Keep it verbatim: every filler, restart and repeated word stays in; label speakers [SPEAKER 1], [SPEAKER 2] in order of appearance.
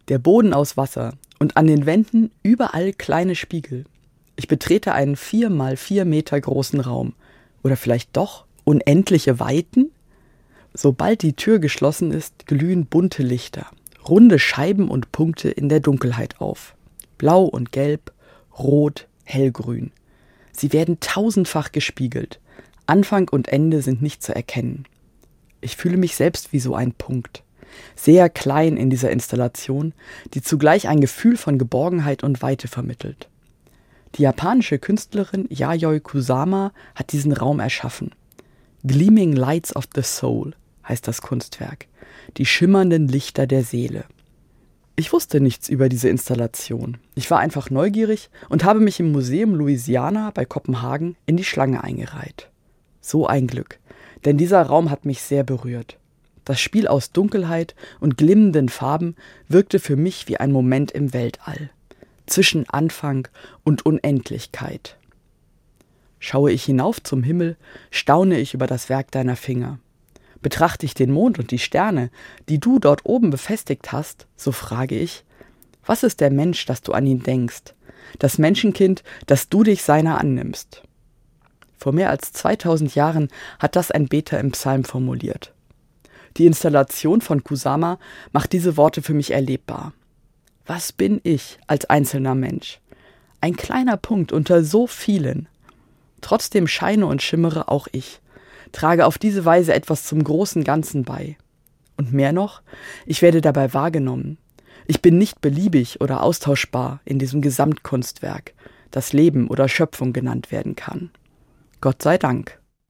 [SPEAKER 1] Der Boden aus Wasser und an den Wänden überall kleine Spiegel. Ich betrete einen vier mal vier Meter großen Raum. Oder vielleicht doch unendliche Weiten? Sobald die Tür geschlossen ist, glühen bunte Lichter, runde Scheiben und Punkte in der Dunkelheit auf. Blau und gelb, rot, hellgrün. Sie werden tausendfach gespiegelt. Anfang und Ende sind nicht zu erkennen. Ich fühle mich selbst wie so ein Punkt. Sehr klein in dieser Installation, die zugleich ein Gefühl von Geborgenheit und Weite vermittelt. Die japanische Künstlerin Yayoi Kusama hat diesen Raum erschaffen. Gleaming Lights of the Soul heißt das Kunstwerk, die schimmernden Lichter der Seele. Ich wusste nichts über diese Installation. Ich war einfach neugierig und habe mich im Museum Louisiana bei Kopenhagen in die Schlange eingereiht. So ein Glück, denn dieser Raum hat mich sehr berührt. Das Spiel aus Dunkelheit und glimmenden Farben wirkte für mich wie ein Moment im Weltall, zwischen Anfang und Unendlichkeit. Schaue ich hinauf zum Himmel, staune ich über das Werk deiner Finger. Betrachte ich den Mond und die Sterne, die du dort oben befestigt hast, so frage ich, was ist der Mensch, dass du an ihn denkst, das Menschenkind, dass du dich seiner annimmst? Vor mehr als zweitausend Jahren hat das ein Beter im Psalm formuliert. Die Installation von Kusama macht diese Worte für mich erlebbar. Was bin ich als einzelner Mensch? Ein kleiner Punkt unter so vielen. Trotzdem scheine und schimmere auch ich, trage auf diese Weise etwas zum großen Ganzen bei. Und mehr noch, ich werde dabei wahrgenommen. Ich bin nicht beliebig oder austauschbar in diesem Gesamtkunstwerk, das Leben oder Schöpfung genannt werden kann. Gott sei Dank.